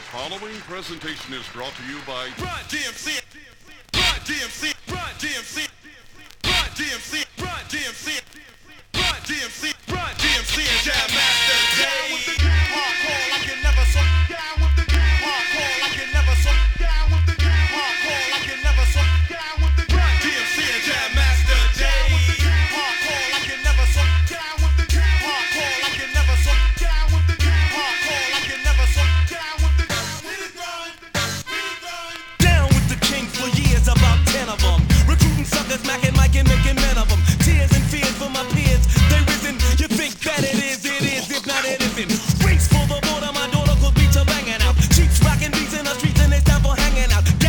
following presentation is brought to you by Run DMC. Run DMC. Run DMC. Run DMC.